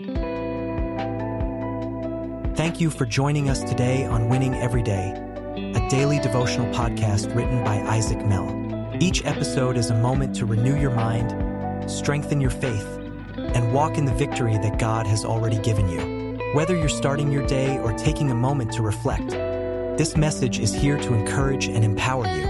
Thank you for joining us today on Winning Every Day, a daily devotional podcast written by Isaac Mell. Each episode is a moment to renew your mind, strengthen your faith, and walk in the victory that God has already given you. Whether you're starting your day or taking a moment to reflect, this message is here to encourage and empower you.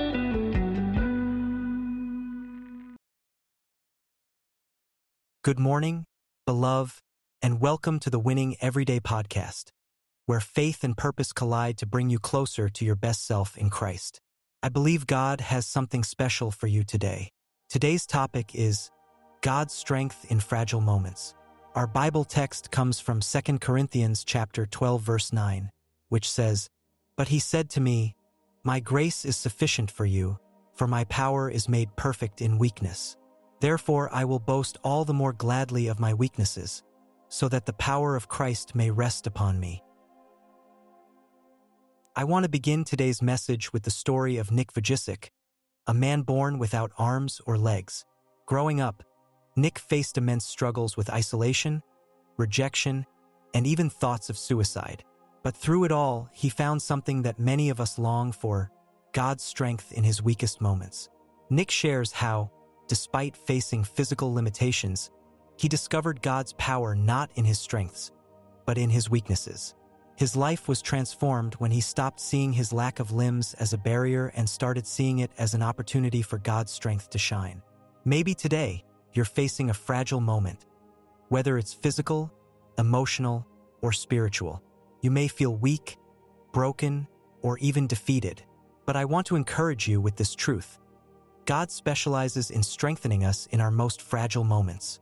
Good morning, beloved, and welcome to the Winning Everyday podcast, where faith and purpose collide to bring you closer to your best self in Christ. I believe God has something special for you today. Today's topic is God's strength in fragile moments. Our Bible text comes from 2 Corinthians chapter 12, verse 9, which says, "But he said to me, 'My grace is sufficient for you, for my power is made perfect in weakness. Therefore I will boast all the more gladly of my weaknesses, so that the power of Christ may rest upon me.'" I want to begin today's message with the story of Nick Vujicic, a man born without arms or legs. Growing up, Nick faced immense struggles with isolation, rejection, and even thoughts of suicide. But through it all, he found something that many of us long for: God's strength in his weakest moments. Nick shares how, despite facing physical limitations, he discovered God's power not in his strengths, but in his weaknesses. His life was transformed when he stopped seeing his lack of limbs as a barrier and started seeing it as an opportunity for God's strength to shine. Maybe today, you're facing a fragile moment. Whether it's physical, emotional, or spiritual, you may feel weak, broken, or even defeated. But I want to encourage you with this truth: God specializes in strengthening us in our most fragile moments.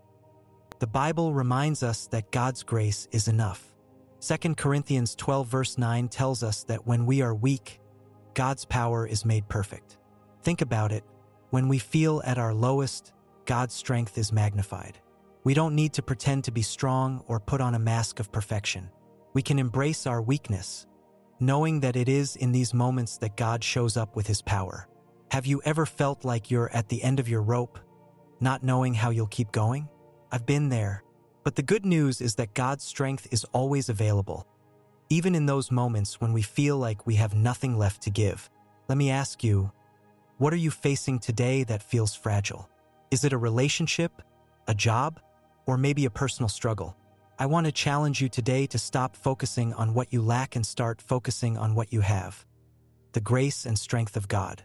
The Bible reminds us that God's grace is enough. 2 Corinthians 12 verse 9 tells us that when we are weak, God's power is made perfect. Think about it. When we feel at our lowest, God's strength is magnified. We don't need to pretend to be strong or put on a mask of perfection. We can embrace our weakness, knowing that it is in these moments that God shows up with his power. Have you ever felt like you're at the end of your rope, not knowing how you'll keep going? I've been there. But the good news is that God's strength is always available, even in those moments when we feel like we have nothing left to give. Let me ask you, what are you facing today that feels fragile? Is it a relationship, a job, or maybe a personal struggle? I want to challenge you today to stop focusing on what you lack and start focusing on what you have: the grace and strength of God.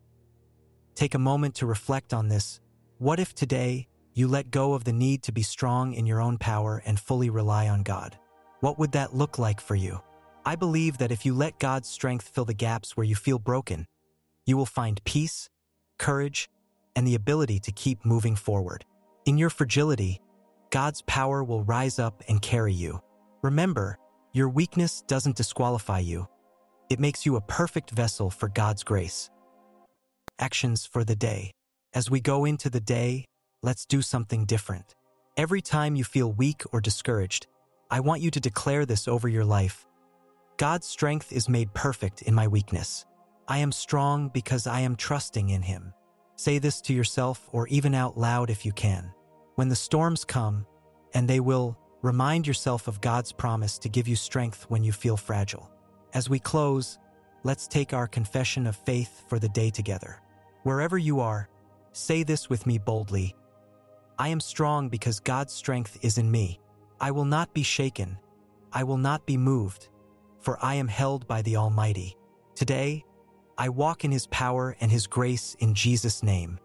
Take a moment to reflect on this. What if today you let go of the need to be strong in your own power and fully rely on God? What would that look like for you? I believe that if you let God's strength fill the gaps where you feel broken, you will find peace, courage, and the ability to keep moving forward. In your fragility, God's power will rise up and carry you. Remember, your weakness doesn't disqualify you. It makes you a perfect vessel for God's grace. Actions for the day. As we go into the day, let's do something different. Every time you feel weak or discouraged, I want you to declare this over your life: God's strength is made perfect in my weakness. I am strong because I am trusting in him. Say this to yourself or even out loud if you can. When the storms come, and they will, remind yourself of God's promise to give you strength when you feel fragile. As we close, let's take our confession of faith for the day together. Wherever you are, say this with me boldly: I am strong because God's strength is in me. I will not be shaken. I will not be moved, for I am held by the Almighty. Today, I walk in his power and his grace in Jesus' name.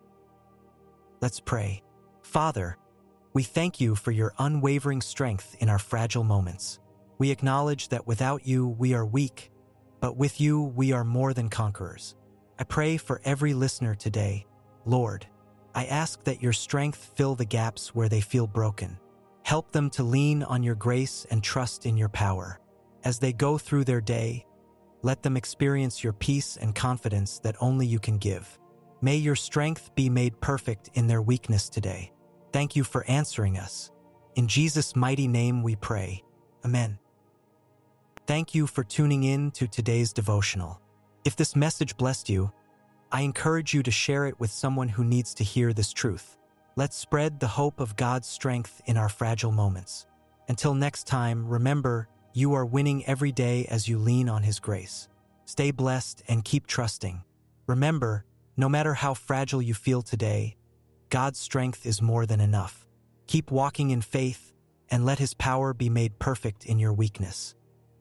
Let's pray. Father, we thank you for your unwavering strength in our fragile moments. We acknowledge that without you we are weak, but with you we are more than conquerors. I pray for every listener today. Lord, I ask that your strength fill the gaps where they feel broken. Help them to lean on your grace and trust in your power. As they go through their day, let them experience your peace and confidence that only you can give. May your strength be made perfect in their weakness today. Thank you for answering us. In Jesus' mighty name we pray. Amen. Thank you for tuning in to today's devotional. If this message blessed you, I encourage you to share it with someone who needs to hear this truth. Let's spread the hope of God's strength in our fragile moments. Until next time, remember, you are winning every day as you lean on His grace. Stay blessed and keep trusting. Remember, no matter how fragile you feel today, God's strength is more than enough. Keep walking in faith and let His power be made perfect in your weakness.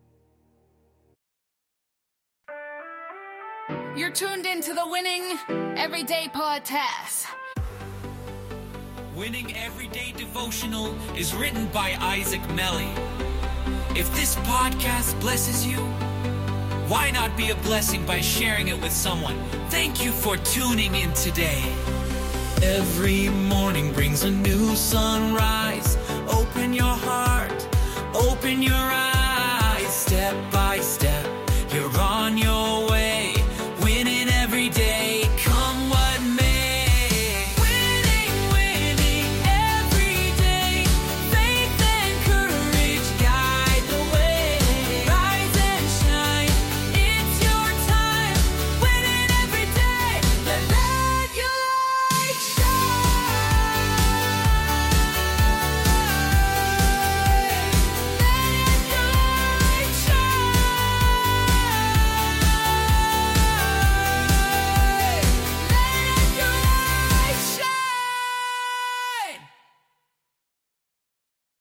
You're tuned into the Winning Everyday Podcast. Winning Everyday Devotional is written by Isaac Melly. If this podcast blesses you, why not be a blessing by sharing it with someone? Thank you for tuning in today. Every morning brings a new sunrise,